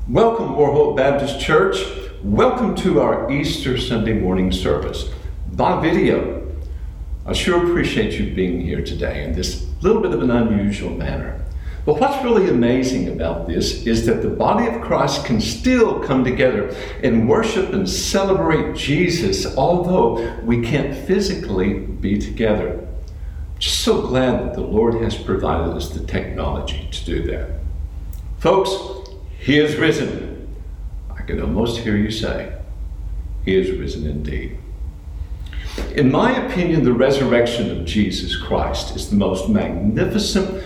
Welcome, More Hope Baptist Church. Welcome to our Easter Sunday morning service by video. I sure appreciate you being here today in this little bit of an unusual manner. But what's really amazing about this is that the body of Christ can still come together and worship and celebrate Jesus, although we can't physically be together. Just so glad that the Lord has provided us the technology to do that. Folks, He is risen. I can almost hear you say, He is risen indeed. In my opinion, the resurrection of Jesus Christ is the most magnificent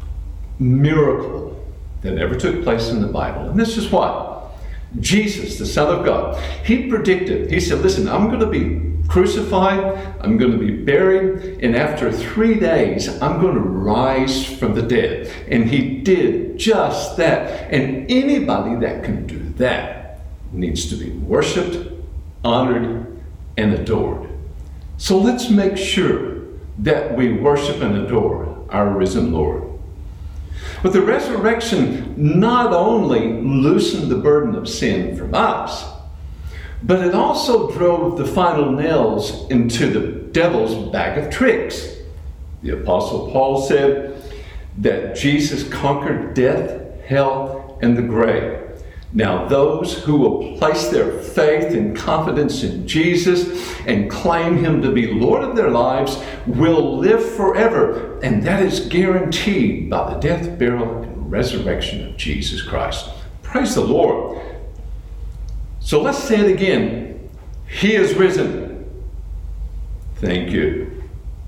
miracle that ever took place in the Bible. And this is why. Jesus, the Son of God, He predicted, He said, listen, I'm going to be crucified, I'm going to be buried, and after 3 days, I'm going to rise from the dead. And He did just that. And anybody that can do that needs to be worshiped, honored, and adored. So let's make sure that we worship and adore our risen Lord. But the resurrection not only loosened the burden of sin from us, but it also drove the final nails into the devil's bag of tricks. The Apostle Paul said that Jesus conquered death, hell, and the grave. Now those who will place their faith and confidence in Jesus and claim Him to be Lord of their lives will live forever. And that is guaranteed by the death, burial, and resurrection of Jesus Christ. Praise the Lord. So let's say it again. He is risen. Thank you.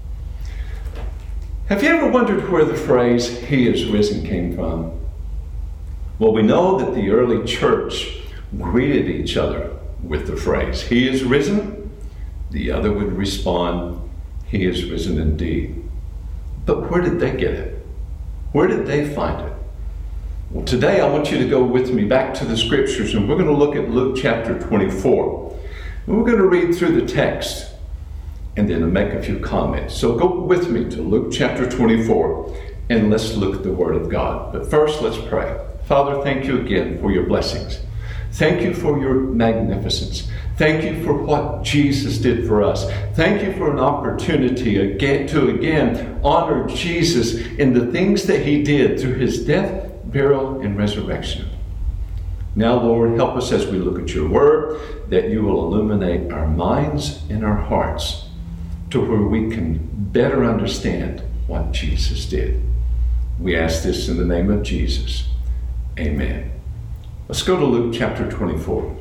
Have you ever wondered where the phrase, He is risen, came from? Well, we know that the early church greeted each other with the phrase, He is risen. The other would respond, He is risen indeed. But where did they get it? Where did they find it? Well, today I want you to go with me back to the scriptures, and we're going to look at Luke chapter 24. And we're going to read through the text and then make a few comments. So go with me to Luke chapter 24 and let's look at the Word of God. But first, let's pray. Father, thank you again for your blessings. Thank you for your magnificence. Thank you for what Jesus did for us. Thank you for an opportunity to again honor Jesus in the things that He did through His death, burial, and resurrection. Now, Lord, help us as we look at your word, that you will illuminate our minds and our hearts to where we can better understand what Jesus did. We ask this in the name of Jesus. Amen. Let's go to Luke chapter 24.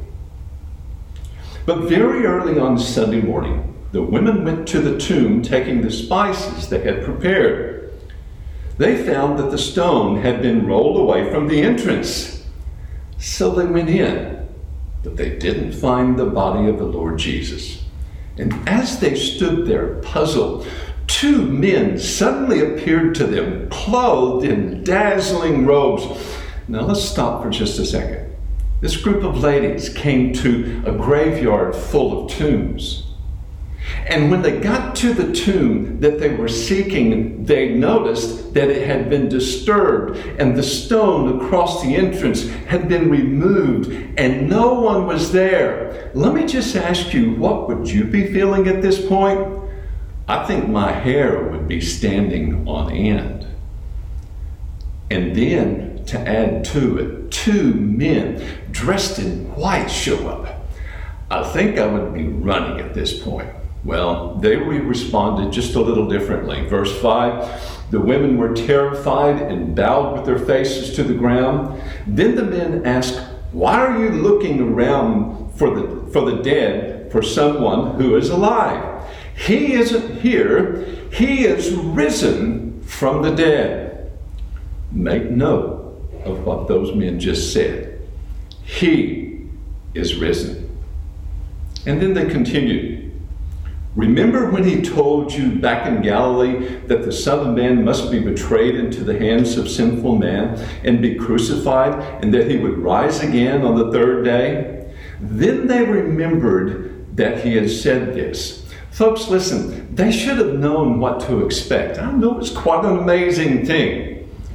But very early on Sunday morning, the women went to the tomb taking the spices they had prepared. They found that the stone had been rolled away from the entrance. So they went in, but they didn't find the body of the Lord Jesus. And as they stood there puzzled, 2 men suddenly appeared to them, clothed in dazzling robes. Now let's stop for just a second. This group of ladies came to a graveyard full of tombs. And when they got to the tomb that they were seeking, they noticed that it had been disturbed and the stone across the entrance had been removed and no one was there. Let me just ask you, what would you be feeling at this point? I think my hair would be standing on end. And then to add to it, 2 men dressed in white show up. I think I would be running at this point. Well, they responded just a little differently. Verse 5, the women were terrified and bowed with their faces to the ground. Then the men asked, why are you looking around for the dead, for someone who is alive? He isn't here. He is risen from the dead. Make note of what those men just said. He is risen. And then they continued. Remember when He told you back in Galilee that the Son of Man must be betrayed into the hands of sinful man and be crucified, and that He would rise again on the 3rd day? Then they remembered that He had said this. Folks, listen, they should have known what to expect. I know it's quite an amazing thing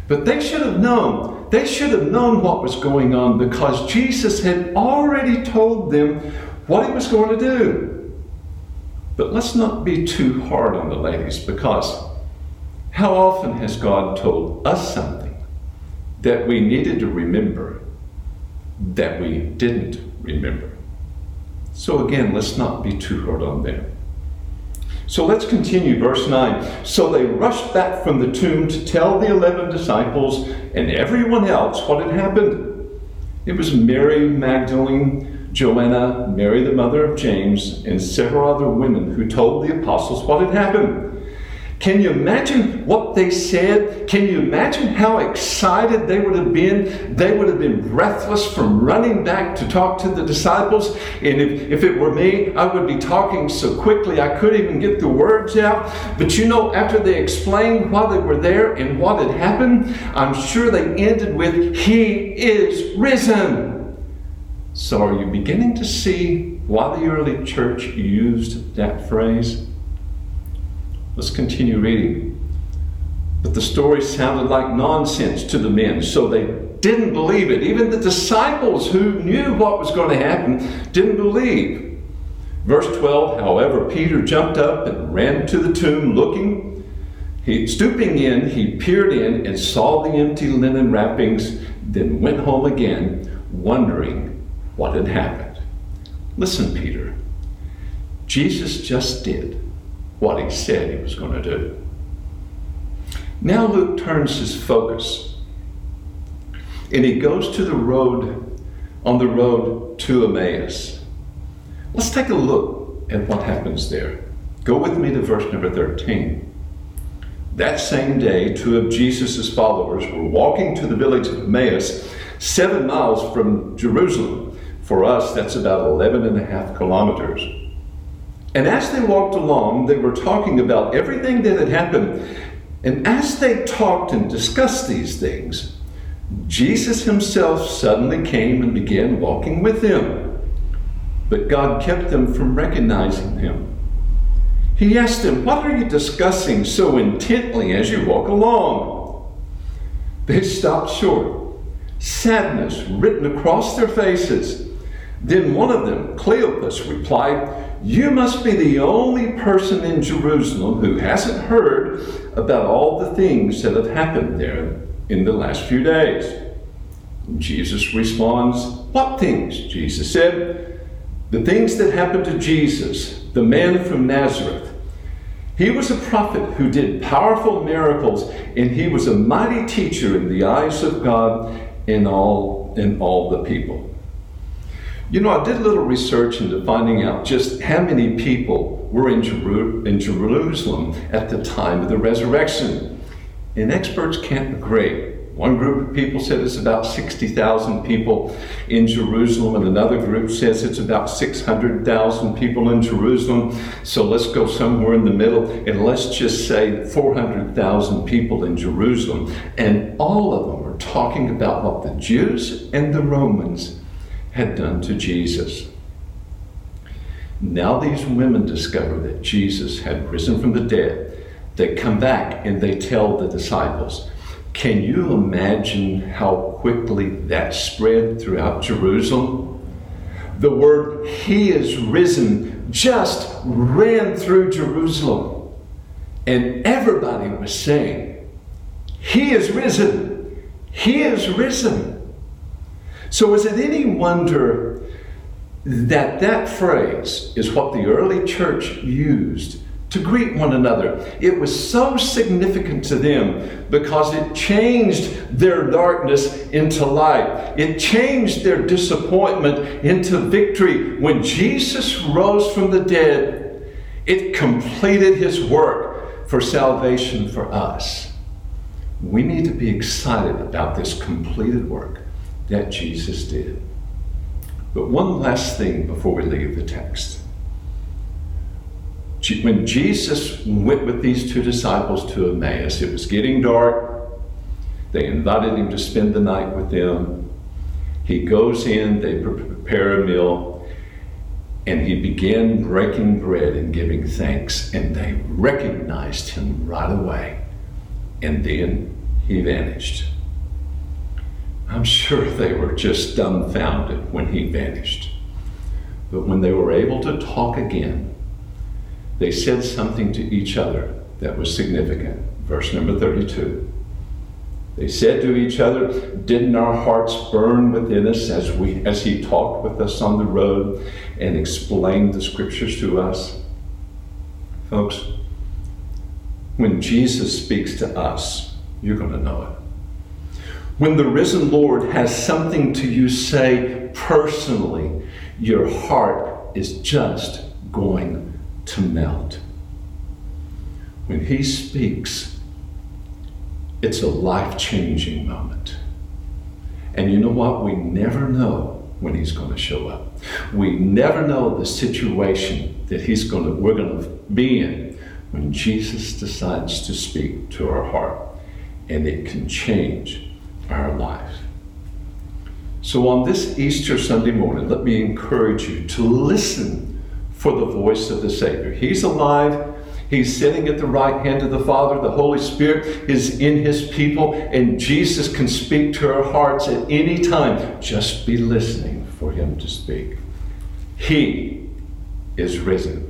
But they should have known. They should have known what was going on because Jesus had already told them what he was going to do. But let's not be too hard on the ladies, because how often has God told us something that we needed to remember that we didn't remember? So again, let's not be too hard on them. So let's continue, verse 9. So they rushed back from the tomb to tell the 11 disciples and everyone else what had happened. It was Mary Magdalene, Joanna, Mary the mother of James, and several other women who told the apostles what had happened. Can you imagine what they said? Can you imagine how excited they would have been? They would have been breathless from running back to talk to the disciples. And if it were me, I would be talking so quickly I couldn't even get the words out. But you know, after they explained why they were there and what had happened, I'm sure they ended with, "He is risen." So are you beginning to see why the early church used that phrase? Let's continue reading. But the story sounded like nonsense to the men, so they didn't believe it. Even the disciples who knew what was going to happen didn't believe. Verse 12, however, Peter jumped up and ran to the tomb looking. Stooping in, he peered in and saw the empty linen wrappings, then went home again, wondering what had happened. Listen, Peter, Jesus just did what he said he was going to do. Now Luke turns his focus and he goes to the road, on the road to Emmaus. Let's take a look at what happens there. Go with me to verse number 13. That same day, 2 of Jesus' followers were walking to the village of Emmaus, 7 miles from Jerusalem. For us, that's about 11.5 kilometers. And as they walked along, they were talking about everything that had happened. And as they talked and discussed these things, Jesus himself suddenly came and began walking with them. But God kept them from recognizing him. He asked them, "What are you discussing so intently as you walk along?" They stopped short, sadness written across their faces. Then one of them, Cleopas, replied, "You must be the only person in Jerusalem who hasn't heard about all the things that have happened there in the last few days." Jesus responds, "What things?" Jesus said, "The things that happened to Jesus, the man from Nazareth. He was a prophet who did powerful miracles, and he was a mighty teacher in the eyes of God and all the people." You know, I did a little research into finding out just how many people were in Jerusalem at the time of the resurrection. And experts can't agree. One group of people said it's about 60,000 people in Jerusalem, and another group says it's about 600,000 people in Jerusalem. So let's go somewhere in the middle, and let's just say 400,000 people in Jerusalem. And all of them are talking about what the Jews and the Romans had done to Jesus. Now these women discover that Jesus had risen from the dead. They come back and they tell the disciples. Can you imagine how quickly that spread throughout Jerusalem? The word "He is risen" just ran through Jerusalem. And everybody was saying, "He is risen! He is risen!" So is it any wonder that that phrase is what the early church used to greet one another? It was so significant to them because it changed their darkness into light. It changed their disappointment into victory. When Jesus rose from the dead, it completed his work for salvation for us. We need to be excited about this completed work that Jesus did. But one last thing before we leave the text. When Jesus went with these 2 disciples to Emmaus, it was getting dark. They invited him to spend the night with them. He goes in, they prepare a meal, and he began breaking bread and giving thanks, and they recognized him right away. And then he vanished. I'm sure they were just dumbfounded when he vanished. But when they were able to talk again, they said something to each other that was significant. Verse number 32. They said to each other, "Didn't our hearts burn within us as he talked with us on the road and explained the scriptures to us?" Folks, when Jesus speaks to us, you're going to know it. When the risen Lord has something to you say personally, your heart is just going to melt. When he speaks, it's a life-changing moment. And you know what? We never know when he's going to show up. We never know the situation that we're going to be in when Jesus decides to speak to our heart. And it can change our life. So on this Easter Sunday morning, let me encourage you to listen for the voice of the Savior. He's alive. He's sitting at the right hand of the Father. The Holy Spirit is in his people, and Jesus can speak to our hearts at any time. Just be listening for him to speak. He is risen.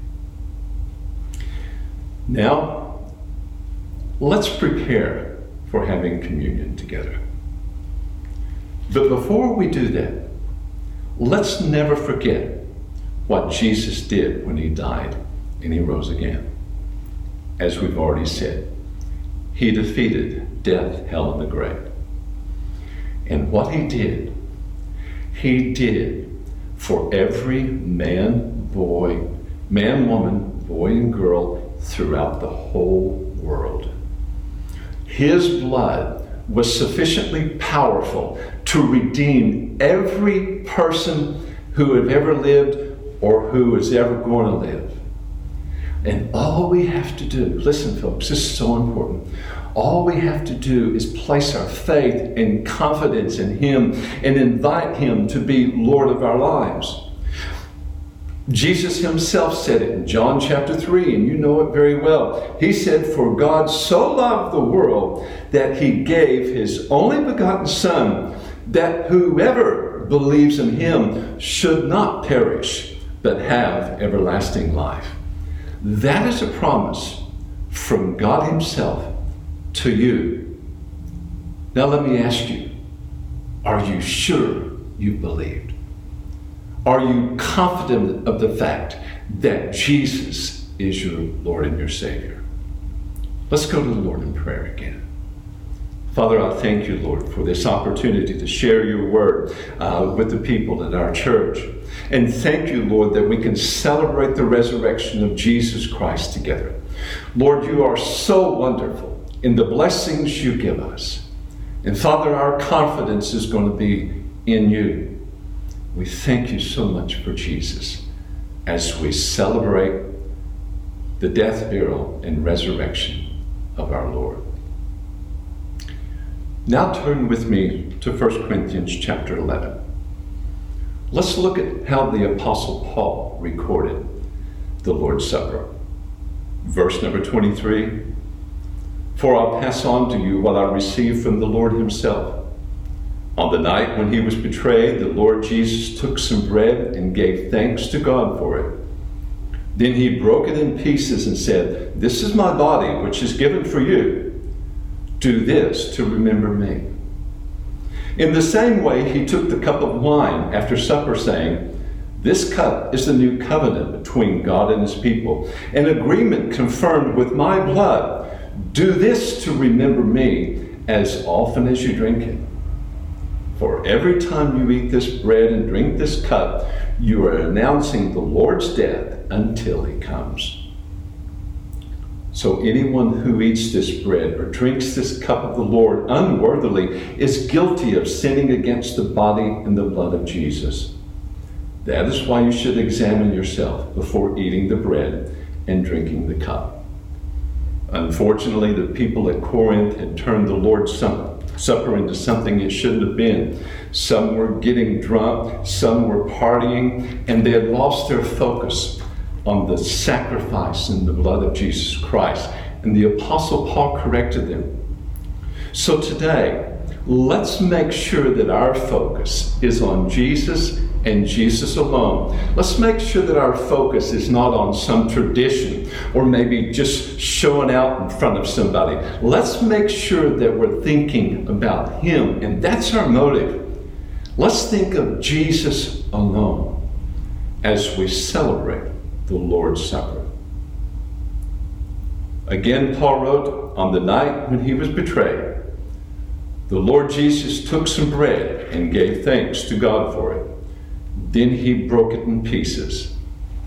Now, let's prepare for having communion together. But before we do that, let's never forget what Jesus did when he died and he rose again. As we've already said, he defeated death, hell, and the grave. And what he did for every man, woman, boy, and girl throughout the whole world. His blood was sufficiently powerful to redeem every person who had ever lived or who is ever going to live. And all we have to do, listen folks, this is so important. All we have to do is place our faith and confidence in him and invite him to be Lord of our lives. Jesus himself said it in John chapter 3, and you know it very well. He said, "For God so loved the world that he gave his only begotten Son, that whoever believes in him should not perish, but have everlasting life." That is a promise from God himself to you. Now let me ask you, are you sure you believed? Are you confident of the fact that Jesus is your Lord and your Savior? Let's go to the Lord in prayer again. Father, I thank you, Lord, for this opportunity to share your word with the people at our church. And thank you, Lord, that we can celebrate the resurrection of Jesus Christ together. Lord, you are so wonderful in the blessings you give us. And Father, our confidence is going to be in you. We thank you so much for Jesus as we celebrate the death, burial, and resurrection of our Lord. Now turn with me to 1 Corinthians chapter 11. Let's look at how the Apostle Paul recorded the Lord's Supper. Verse number 23, "For I'll pass on to you what I received from the Lord himself. On the night when he was betrayed, the Lord Jesus took some bread and gave thanks to God for it. Then he broke it in pieces and said, 'This is my body, which is given for you. Do this to remember me.' In the same way, he took the cup of wine after supper, saying, 'This cup is the new covenant between God and his people, an agreement confirmed with my blood. Do this to remember me as often as you drink it. For every time you eat this bread and drink this cup, you are announcing the Lord's death until he comes. So anyone who eats this bread or drinks this cup of the Lord unworthily is guilty of sinning against the body and the blood of Jesus. That is why you should examine yourself before eating the bread and drinking the cup." Unfortunately, the people at Corinth had turned the Lord's Supper into something it shouldn't have been. Some were getting drunk, some were partying, and they had lost their focus on the sacrifice and the blood of Jesus Christ. And the Apostle Paul corrected them. So today, let's make sure that our focus is on Jesus and Jesus alone. Let's make sure that our focus is not on some tradition or maybe just showing out in front of somebody. Let's make sure that we're thinking about Him, and that's our motive. Let's think of Jesus alone as we celebrate the Lord's Supper. Again, Paul wrote, on the night when he was betrayed, the Lord Jesus took some bread and gave thanks to God for it. Then he broke it in pieces.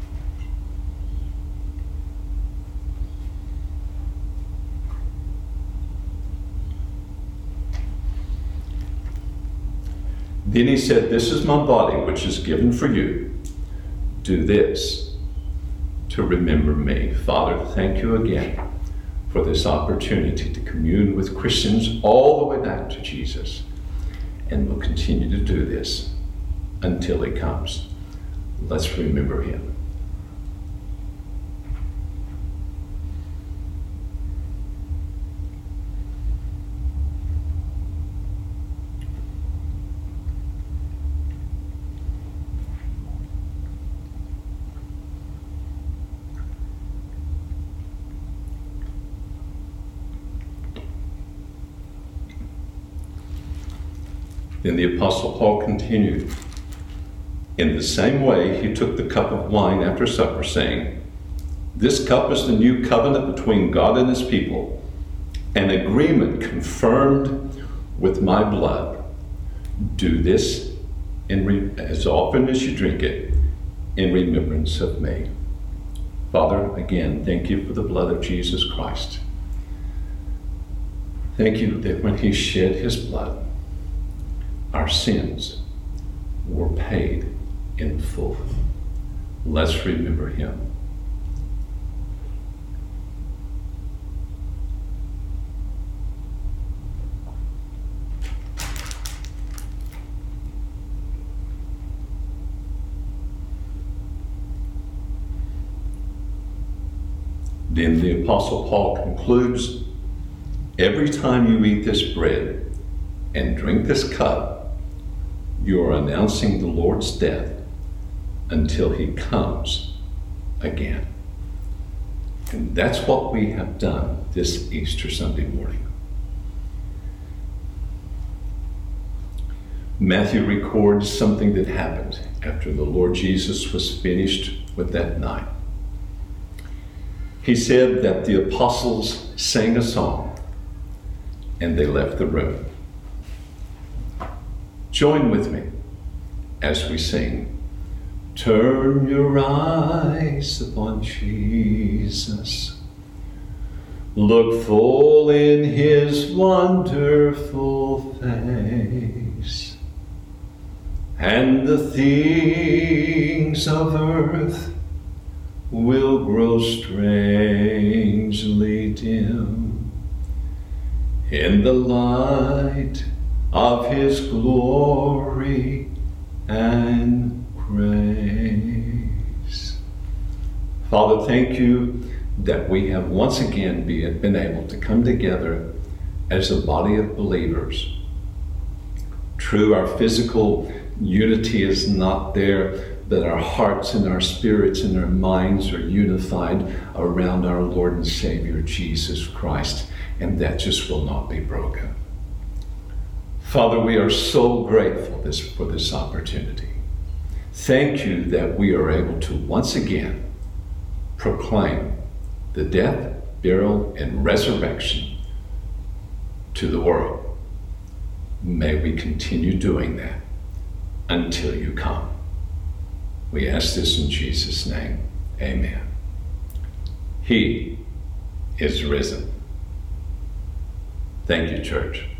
Then he said, this is my body, which is given for you. Do this to remember me. Father, thank you again for this opportunity to commune with Christians all the way back to Jesus. And we'll continue to do this until He comes. Let's remember Him. Then the Apostle Paul continued, in the same way he took the cup of wine after supper, saying, this cup is the new covenant between God and His people, an agreement confirmed with my blood. Do this as often as you drink it in remembrance of me. Father, again, thank you for the blood of Jesus Christ. Thank you that when He shed His blood, our sins were paid in full. Let's remember Him. Then the Apostle Paul concludes, every time you eat this bread and drink this cup, you are announcing the Lord's death until He comes again. And that's what we have done this Easter Sunday morning. Matthew records something that happened after the Lord Jesus was finished with that night. He said that the apostles sang a song and they left the room. Join with me as we sing, turn your eyes upon Jesus. Look full in His wonderful face, and the things of earth will grow strangely dim in the light of His glory and grace. Father, thank you that we have once again been able to come together as a body of believers. True, our physical unity is not there, but our hearts and our spirits and our minds are unified around our Lord and Savior, Jesus Christ, and that just will not be broken. Father, we are so grateful for this opportunity. Thank you that we are able to once again proclaim the death, burial, and resurrection to the world. May we continue doing that until you come. We ask this in Jesus' name. Amen. He is risen. Thank you, church.